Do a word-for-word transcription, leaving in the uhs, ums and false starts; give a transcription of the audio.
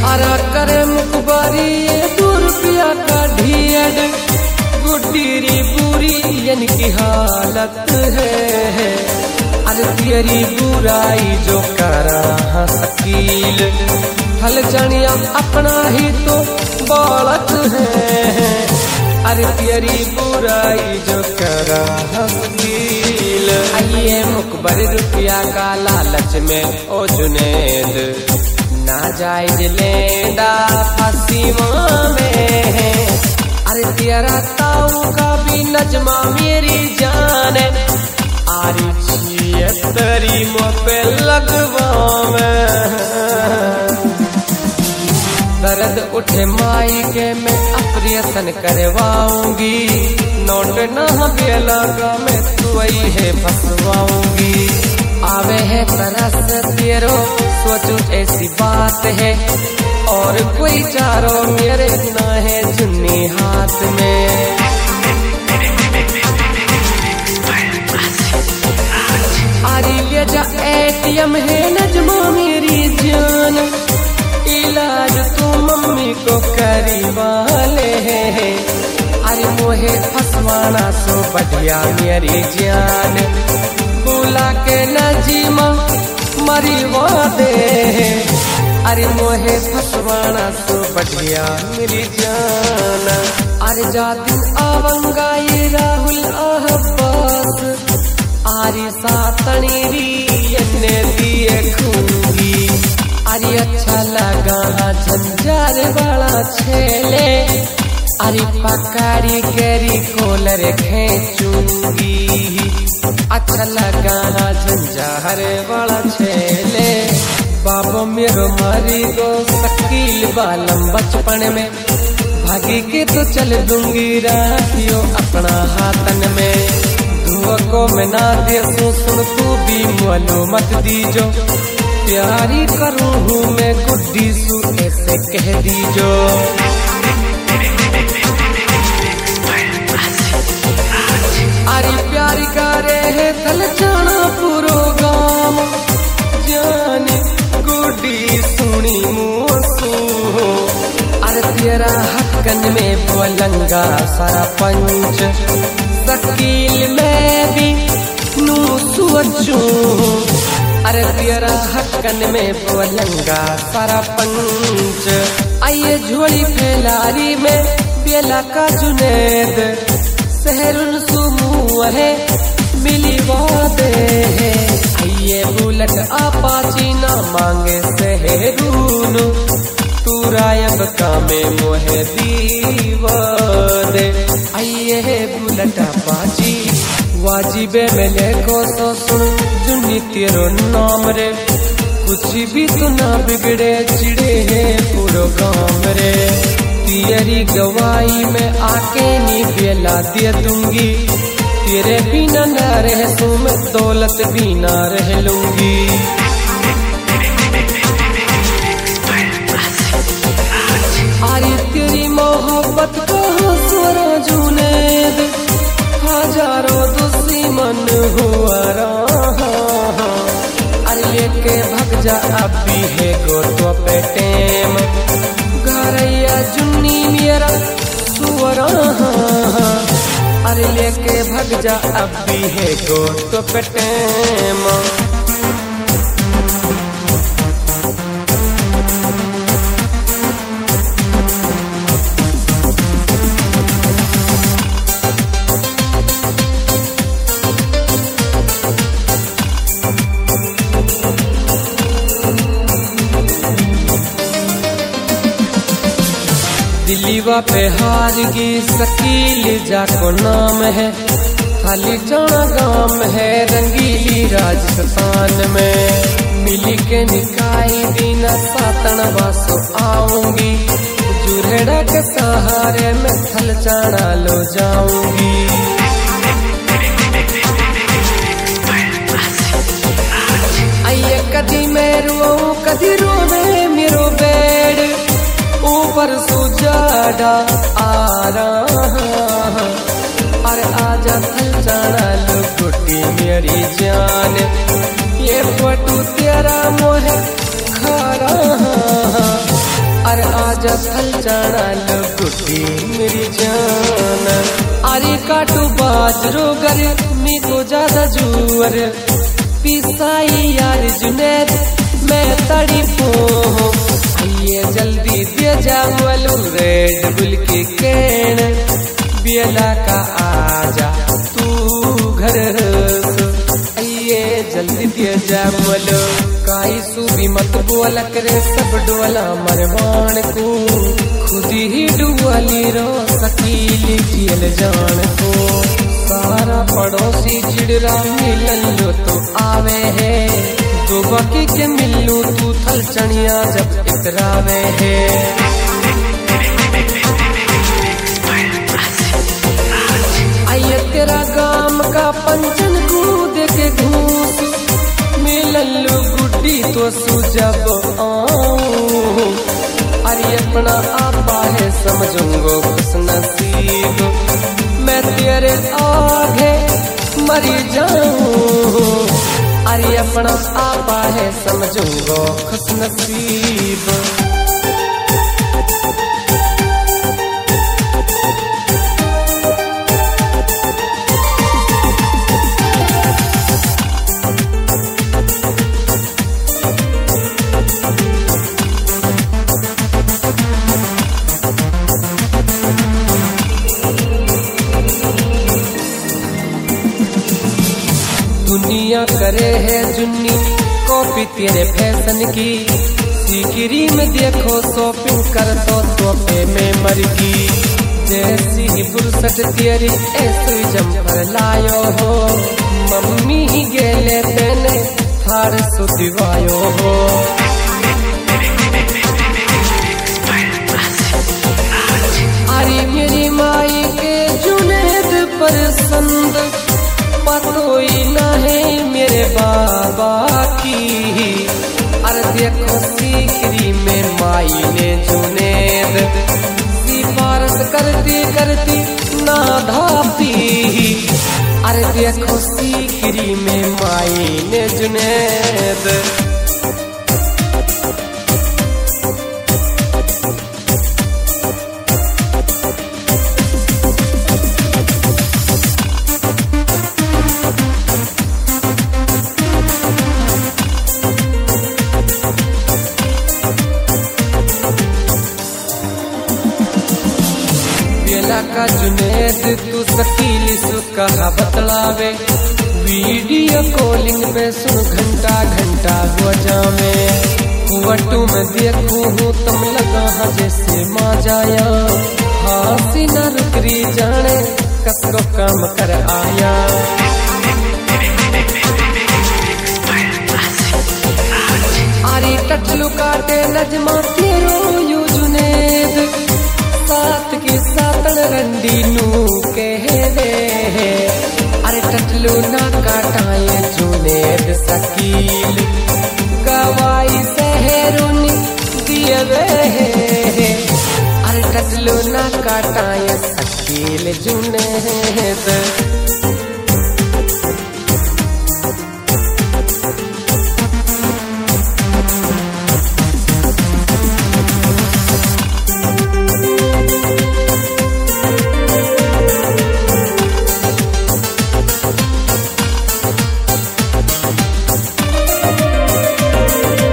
आरा करे मुखबारी दो रुपया का ढीड गुड्डीरी पूरी यन की हालत है। अरे तेरी बुराई जो करा शकील हल जानिया अपना ही तो बालत है। अरे तेरी बुराई जो करा शकील आइए मुखबर रुपया का लालच में ओ जुनेद ना जायज लेंदा फसीमा में। अरे तेरा ताऊ का भी नजमा मेरी जान आरी छिए तेरी मुँह पे लगवा में। दर्द उठे माई के मैं ऑपरेशन करवाऊंगी नोट ना बेला का मैं तू है फसवाऊंगी। आवे है तरस तेरो सोचू ऐसी बात है और कोई चारो मेरे ना है जुन्नी हाथ में। आरी ले जा एटीएम है नजमा मेरी जान इलाज तू मम्मी को करी वाले है। अरे मोहे फसवाना सो बढ़िया मेरी जान बुला के नजीमा मरी वादे। अरे मोहे फसवाना सो बढ़िया मेरी जान। अरे जातिन आवंगा ये राहुल अब्बास आरी सातनी री दिए खूंगी। अरे अच्छा लगा झंझार वाला छेले अरे पकारी केरी कोलर खेचूंगी। अच्छा लगा झंझार वाला छेले बाबा मेरो मारी गो शकील बालम बचपन में भागी के तो चल दूंगी राखियो अपना हाथन में। धुआ को मैं ना दे सुन तू भी मोलो मत दीजो प्यारी करूँ हूँ मैं गुड्डी सू ऐसे कह दीजो। अरे प्यारी करे है कल जाना पूरो गाँव जाने गुड्डी सुनी मुँसू। अरे तेरा हक्कन में बोलंगा सारा पंच शकील में भी नू सोचू। अरे तेरा हक्कन में बोलंगा सारा पंच आइए झोली फैलारी में बेला का जुनेद शहरुन सुमू है मिली वादे है। आइए बुलेट आपाची ना मांगे शहरून तू रायब का में मोहे दीवादे। आइए बुलेट आपाची वाजिबे मिले को तो सुन जुन्नी तेरो नाम रे कुछ भी तो ना बिगड़े चिड़े है पूरो गाँव रे। तेरी गवाही में आके नी बेला दे दूंगी तेरे बिना न रह तुम दौलत भी ना रह लूंगी। आरी तेरी मोहब्बत को सुरा जुनेद हजारों दुश्मन हुआ रहा। अरे लेके भग जा अब भी है गो तो पेटेम घरैया जुन्नी मेरा सुअरा। अरे लेके भग जा अब भी है गो तो पेटेम। दिलीवा पे हारगी शकील जाको नाम है खाली जाना गाँव है रंगीली राजस्थान में। मिली के निकाई दीना सातन वासो आऊंगी जुरेड़ा के सहारे में थल जाना लो जाऊंगी। आइए कदी मैं रो कदी रोवे मेरो बेड़ ऊपर सुजाड़ा आ रहा। अरे आजा थल जाना लो गुड्डी मेरी जान ये फोटू तेरा मोह खा रहा। आजा थल जाना लो गुड्डी मेरी जान। अरे काटू बाजरो गर मी को ज्यादा जुअर पिसाई यार जुनेद मैं तड़ी पो। आइए जल्दी दे जा मलू रेड बुल की केन बेला का आजा तू घर। आइए जल्दी दे जा मलो काई सूबी मत बोला करे सब डोला मरवान को खुद ही डुअली रो सकीली कियल जान को। सारा पड़ोसी चिड़रा मिलन लो तो आवे है तो बाकी के मिलू तू थल चनिया जब इतरावे है। आइए तेरा गाम का पंचन कूद के घूस मिलन लो गुड्डी तो सुजब आऊं। अरे अपना आपा है समझूंगो खुश नसीब मैं तेरे आगे मरी जाऊं। अरे अपना आपा है समझूंगो खुश नसीब। दुनिया करे है जुन्नी कॉपी तेरे फैशन की सीकरी में देखो शॉपिंग कर तो तोपे में मरगी। जैसी ही फुर्सत तेरी ऐसे जम्पर लायो हो मम्मी ही गेले तेने थार सुदिवायो हो। अरे मेरी माई के जुनेद पसंद पतोई ना है मेरे बाबा की। अरे देखो सीकरी में माई ने जुनेद सिफारिश करती करती ना धापी। अरे देखो सीकरी में माई ने जुनेद। का जुनेद तू सकीली सुकहा बतलावे वीडियो कॉलिंग पे सुन घंटा घंटा गोजा में। वटू में देखू हूँ तुम लगा हाँ जैसे माँ जाया हासी न रुकरी जाने कसको काम कर आया। अरे टटलू काटे नजमा तेरो यू जुनेद सात की सातन रंडी नू कह दे। अरे टटलू ना काटाए जुनेद सकील गवाई सहरुनी दिए वे। अरे टटलू ना काटाए सकील जुनेद।